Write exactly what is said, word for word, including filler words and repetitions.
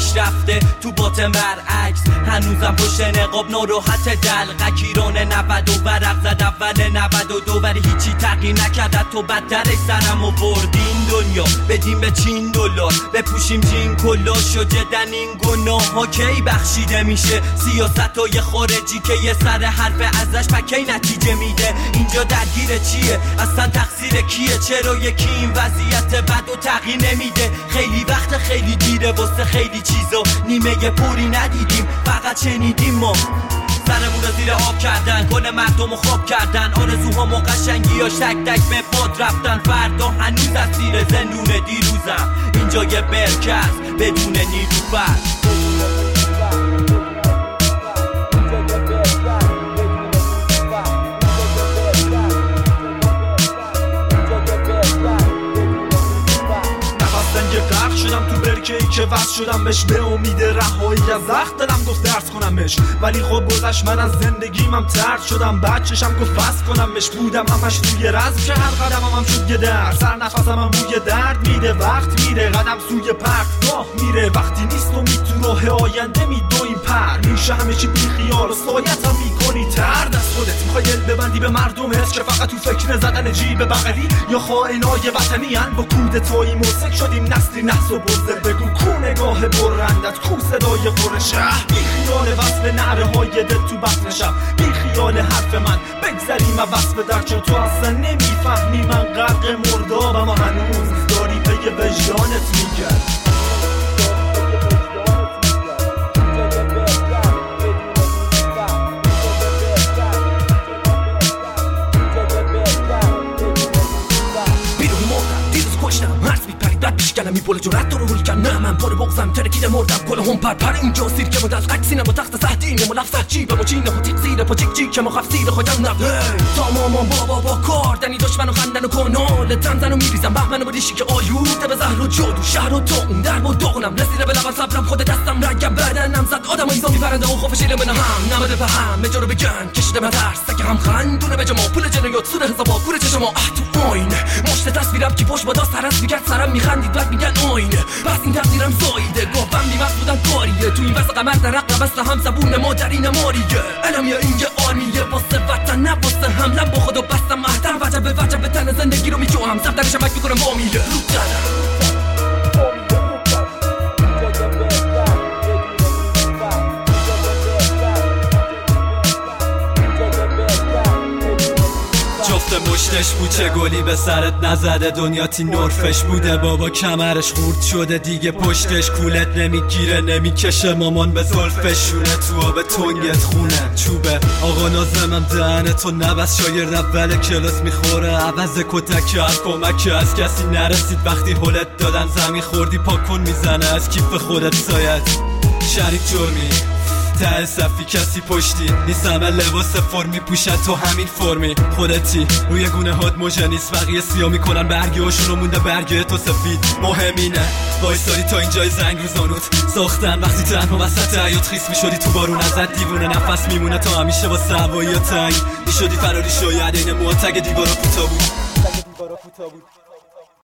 پیش رفته تو باتم برعکس، هنوزم پشت نقاب ناراحت دلقکیران نود و ورق زد اول نود و دو، ولی هیچی تغییر نکرد تو بدترش سرم آوردین دنیا بدیم به چین دلار، بپوشیم جین کلاش و جدن این گناه ها کی بخشیده میشه؟ سیاست های خارجی که یه سر حرف ازش پکی نتیجه میده. اینجا درگیر چیه؟ اصلا تقصیر کیه؟ چرا یکی این وضعیت بد و تغییر نمیده؟ خیلی وقت خیلی دیره واسه خیلی چیزا، نیمه پوری ندیدیم فقط شنیدیم ما. سرمون رو زیر آب کردن، کل مردم رو خواب کردن، آرزوهام و قشنگی ها شک تک به باد رفتن. فردا هنوز از زیر زندون دیروزم، اینجا یه برکز بدون نیلوفر. شدم تو برکه‌ای که وصل شدم بهش، به امید رهایی از زخم دلم گفت درس کنمش، ولی خب گذشت من از زندگیمم طرد شدم. بعد چشم گفت فصل کنمش، بودم همش توی رزم که هر قدمم هم شد یه در سر نفسم هم بوی درد میده. وقت میره قدم سوی پرتگاه میره، وقتی نیست و می تو راه آینده میدویم پر میشه همه چی بی خیال و سایت هم میکنی ترد از خودت. میخوای دل ببندی به مردمت که فقط تو فکر زدن جیب بغلی، یا خائنای وطنی ان با کودتایی موسک شدیم نسلی نحس و بزده. بگو کو نگاه برندت، کو صدای قرشه، بی خیال وصف نعره های دل تو بطن شب، بی خیال حرف من بگذریم وصف در چون تو اصلا نمیفهمی من غرق مردابم و هنوز داری پی وجدانت میگرد. می بوله جرأت رو روی کن، نه من پر بغزم ترکیده مردم کل هم پر پر. اینجا سیر که ما دست قکسینم و تخت سهدینم و لفظت جیبم و چینم و تیق زیره پا جیک جیکم و خفت زیر خودم نبه تمامان بابا با کار دنی دشمن و خندن و کنال تنزن و میریزم بهمن و ریشی که آیوده به زهر و جادو شهر و تون در و داغنم رسیده به لبن صبرم خود دستم رگم بدنم زد آدم و ایزا میپرنده و خوف شیره من هم نمده به هم مجارو بگن کشیده من ترس سکه هم خندونه به جما پول جنایات سود حسابا کوره چشما اه تو آینه مشت تصویرم کی پشت با داست سرست میگرد سرم میخندید بعد میگن آینه بس این تقدیرم زایده گفتم بیمست بودن کاریه تو این وسط قمر در رقم بست هم زبون مادرین ماریه علم یا این یه آنیه واسه وطن نه واسه حملم با خودو بستم محتر وجب به وجب به تن زندگی رو میجوهم زب درش مک میکنم با میله رو دلم مشتش بود چه گلی به سرت نزده دنیاتی نرفش بوده بابا کمرش خورد شده دیگه پشتش کولت نمیگیره نمیکشه مامان به زلفش شونه تو آب تنگت خونه چوبه آقا نازمم دهنه تو نبست شاگرد اول کلاس میخوره عوض کتک از کمک از کسی نرسید وقتی هلت دادن زمین خوردی پاکن میزنه از کیف خودت سایت شریک جرمی ته صفی کسی پشتی نیست همه لباس فرمی پوشن تو همین فرمی خودتی روی گونه هات موجه نیست بقیه سیاه میکنن برگی هاشون رو مونده برگه تو سفید مهمینه وایساری تا اینجای زنگ روزانوت ساختن وقتی تنها وسط حیات خیس میشدی تو بارون ازت دیوونه نفس میمونه تا همیشه با هوایی تنگ میشدی فراری شاید این معتق دیوارا کوتا بود